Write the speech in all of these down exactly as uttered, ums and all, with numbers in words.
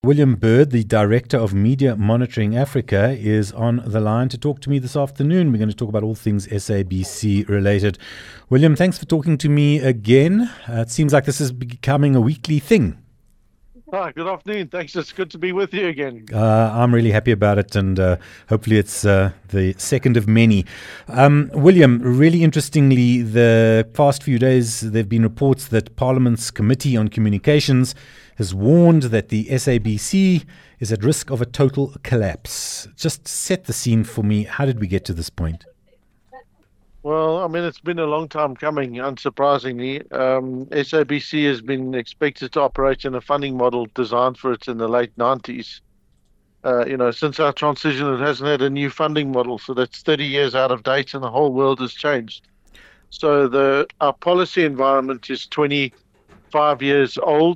William Bird, the Director of Media Monitoring Africa, is on the line to talk to me this afternoon. We're going to talk about all things S A B C related. William, thanks for talking to me again. Uh, it seems like this is becoming a weekly thing. Hi, good afternoon. Thanks. It's good to be with you again. Uh, I'm really happy about it, and uh, hopefully it's uh, the second of many. Um, William, really interestingly, the past few days there have been reports that Parliament's Committee on Communications has warned that the S A B C is at risk of a total collapse. Just set the scene for me. How did we get to this point? Well, I mean, it's been a long time coming, unsurprisingly. Um, S A B C has been expected to operate in a funding model designed for it in the late nineties. Uh, you know, since our transition, it hasn't had a new funding model, so that's thirty years out of date, and the whole world has changed. So the our policy environment is twenty-five years old.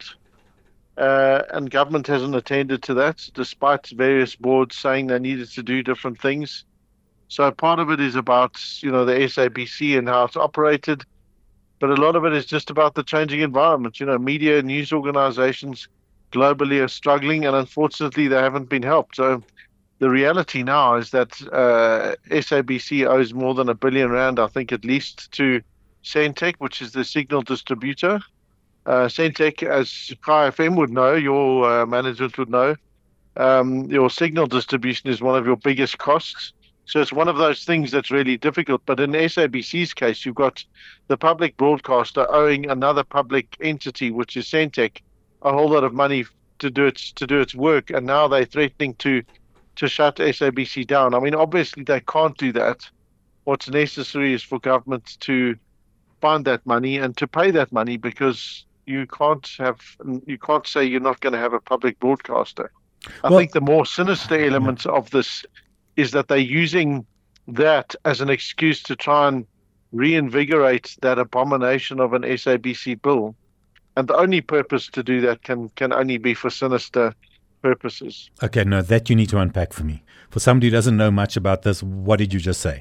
Uh, and government hasn't attended to that, despite various boards saying they needed to do different things. So part of it is about, you know, the S A B C and how it's operated, but a lot of it is just about the changing environment. You know, media and news organizations globally are struggling, and unfortunately they haven't been helped. So the reality now is that uh, S A B C owes more than a billion rand, I think at least, to Sentech, which is the signal distributor. Uh, Sentech, as Chai F M would know, your uh, management would know, um, your signal distribution is one of your biggest costs. So it's one of those things that's really difficult. But in S A B C's case, you've got the public broadcaster owing another public entity, which is Sentech, a whole lot of money to do its to do its work, and now they're threatening to to shut S A B C down. I mean, obviously they can't do that. What's necessary is for government to find that money and to pay that money, because you can't have you can't say you're not going to have a public broadcaster. I well, think the more sinister element of this is that they're using that as an excuse to try and reinvigorate that abomination of an S A B C bill. And the only purpose to do that can can only be for sinister purposes. Okay, no, that you need to unpack for me. For somebody who doesn't know much about this, what did you just say?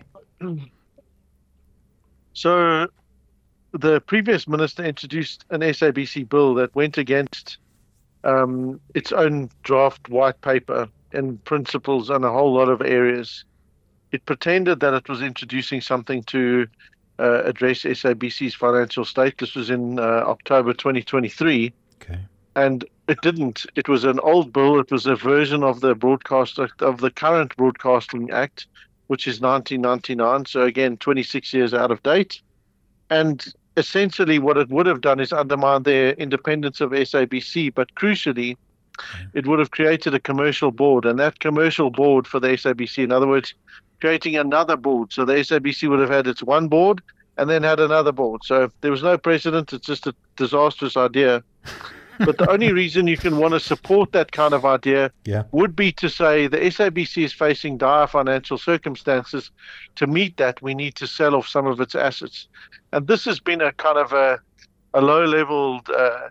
So the previous minister introduced an S A B C bill that went against um, its own draft white paper and principles and a whole lot of areas. It pretended that it was introducing something to uh, address S A B C's financial state. This was in uh, October twenty twenty-three. Okay. And it didn't. It was an old bill. It was a version of the broadcast of the current Broadcasting Act, which is nineteen ninety-nine. So again, twenty-six years out of date. And essentially what it would have done is undermine the independence of S A B C, but crucially, it would have created a commercial board, and that commercial board for the S A B C, in other words, creating another board. So the S A B C would have had its one board and then had another board. So there was no precedent. It's just a disastrous idea. But the only reason you can want to support that kind of idea yeah. would be to say the S A B C is facing dire financial circumstances. To meet that, we need to sell off some of its assets. And this has been a kind of a, a low-level uh,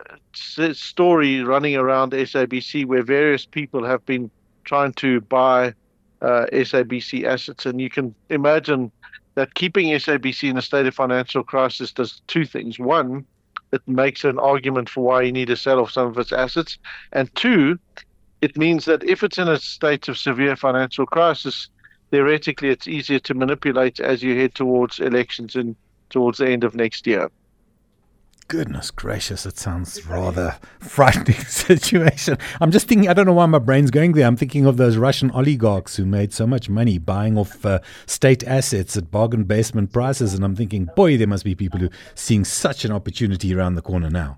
story running around S A B C, where various people have been trying to buy uh, S A B C assets. And you can imagine that keeping S A B C in a state of financial crisis does two things. One, it makes an argument for why you need to sell off some of its assets. And two, it means that if it's in a state of severe financial crisis, theoretically it's easier to manipulate as you head towards elections and towards the end of next year. Goodness gracious, it sounds rather frightening situation. I'm just thinking, I don't know why my brain's going there. I'm thinking of those Russian oligarchs who made so much money buying off uh, state assets at bargain basement prices. And I'm thinking, boy, there must be people who are seeing such an opportunity around the corner now.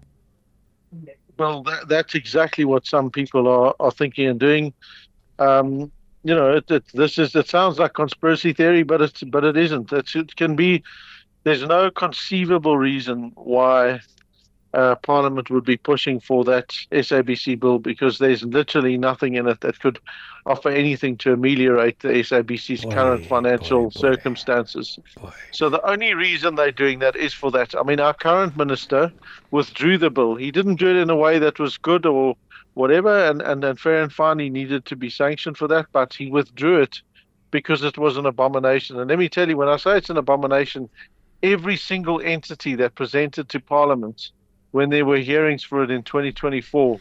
Well, that, that's exactly what some people are, are thinking and doing. Um, you know, it, it, this is it sounds like conspiracy theory, but it's but it isn't. It's, it can be. There's no conceivable reason why uh, Parliament would be pushing for that S A B C bill, because there's literally nothing in it that could offer anything to ameliorate the S A B C's boy, current financial boy, boy. circumstances. Boy. So the only reason they're doing that is for that. I mean, our current minister withdrew the bill. He didn't do it in a way that was good or whatever, and, and, and fair and fine, he needed to be sanctioned for that, but he withdrew it because it was an abomination. And let me tell you, when I say it's an abomination, every single entity that presented to Parliament when there were hearings for it in twenty twenty-four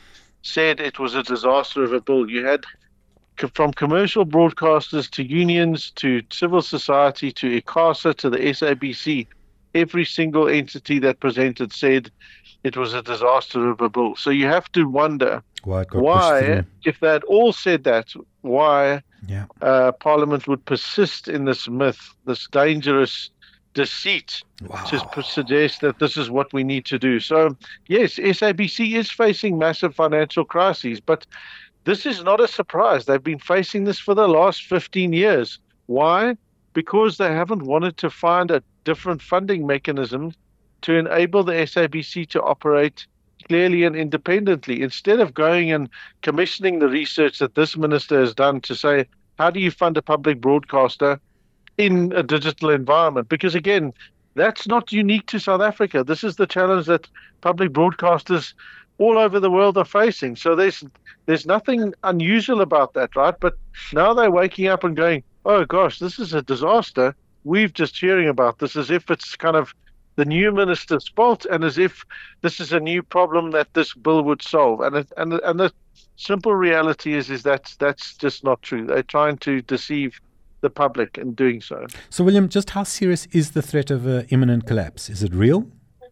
said it was a disaster of a bill. You had from commercial broadcasters to unions to civil society to ICASA to the S A B C, every single entity that presented said it was a disaster of a bill. So you have to wonder why, why if they had all said that, why yeah. uh, Parliament would persist in this myth, this dangerous deceit wow. to suggest that this is what we need to do. So, yes, S A B C is facing massive financial crises, but this is not a surprise. They've been facing this for the last fifteen years. Why? Because they haven't wanted to find a different funding mechanism to enable the S A B C to operate clearly and independently. Instead of going and commissioning the research that this minister has done to say, how do you fund a public broadcaster in a digital environment? Because again, that's not unique to South Africa. This is the challenge that public broadcasters all over the world are facing. So there's there's nothing unusual about that, right? But now they're waking up and going, oh gosh, this is a disaster. We've just hearing about this as if it's kind of the new minister's fault and as if this is a new problem that this bill would solve. And it, and and the simple reality is is that that's just not true. They're trying to deceive the public in doing so. So, William, just how serious is the threat of an imminent collapse? Is it real?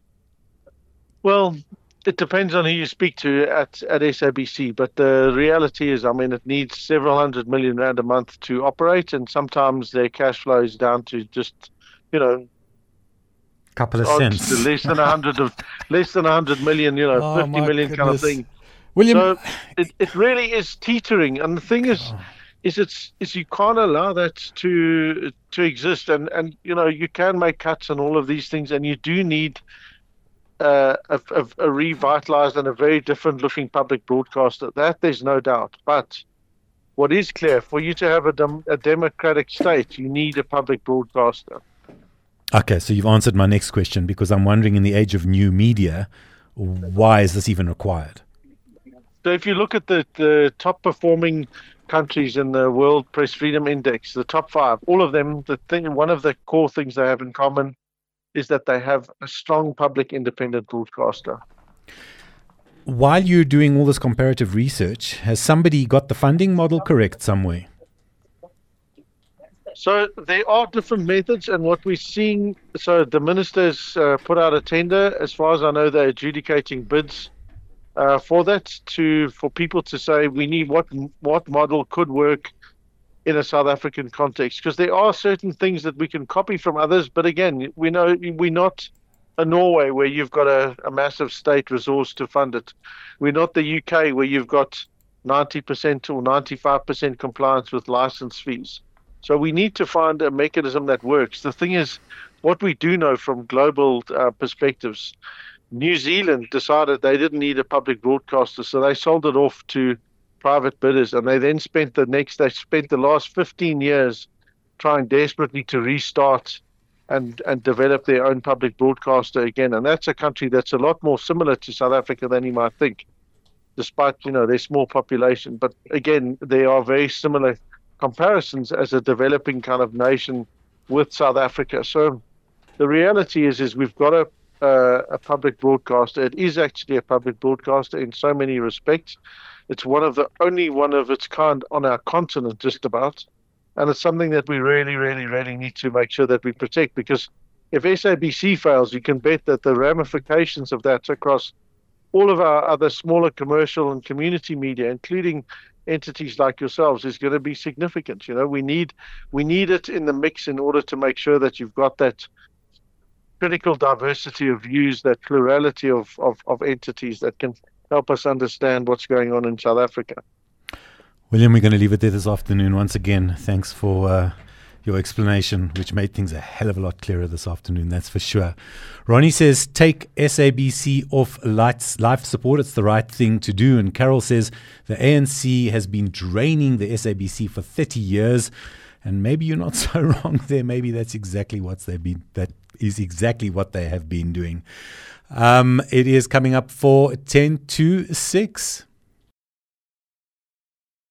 Well, it depends on who you speak to at, at S A B C, but the reality is, I mean, it needs several hundred million rand a month to operate, and sometimes their cash flow is down to just, you know, couple of cents, to less than a hundred of less than a hundred million, you know, oh, fifty million goodness. kind of thing. William, so it, it really is teetering, and the thing is, oh. is it's is you can't allow that to to exist, and and you know you can make cuts and all of these things, and you do need uh, a, a, a revitalized and a very different looking public broadcaster. That there's no doubt, but what is clear, for you to have a, dem- a democratic state, you need a public broadcaster. Okay, so you've answered my next question, because I'm wondering, in the age of new media, why is this even required? So if you look at the, the top performing countries in the World Press Freedom Index, the top five, all of them, the thing, one of the core things they have in common is that they have a strong public independent broadcaster. While you're doing all this comparative research, has somebody got the funding model correct somewhere? So there are different methods, and what we're seeing, so the ministers uh, put out a tender. As far as I know, they're adjudicating bids uh, for that, to for people to say we need what what model could work in a South African context, because there are certain things that we can copy from others, but again, we know we're not a Norway where you've got a, a massive state resource to fund it. We're not the U K where you've got ninety percent or ninety-five percent compliance with license fees. So we need to find a mechanism that works. The thing is, what we do know from global uh, perspectives, New Zealand decided they didn't need a public broadcaster, so they sold it off to private bidders, and they then spent the next, they spent the last fifteen years trying desperately to restart and, and develop their own public broadcaster again. And that's a country that's a lot more similar to South Africa than you might think, despite, you know, their small population. But again, they are very similar comparisons as a developing kind of nation with South Africa. So the reality is, is we've got a uh, a public broadcaster. It is actually a public broadcaster in so many respects. It's one of the only one of its kind on our continent, just about. And it's something that we really, really, really need to make sure that we protect, because if S A B C fails, you can bet that the ramifications of that across all of our other smaller commercial and community media, including entities like yourselves, is going to be significant. You know, we need we need it in the mix in order to make sure that you've got that critical diversity of views, that plurality of, of, of entities that can help us understand what's going on in South Africa. William, we're going to leave it there this afternoon. Once again, thanks for uh, your explanation, which made things a hell of a lot clearer this afternoon, that's for sure. Ronnie says, take S A B C off lights, life support. It's the right thing to do. And Carol says, the A N C has been draining the S A B C for thirty years. And maybe you're not so wrong there. Maybe that's exactly what they've been, that is exactly what they have been doing. Um, it is coming up for ten to six.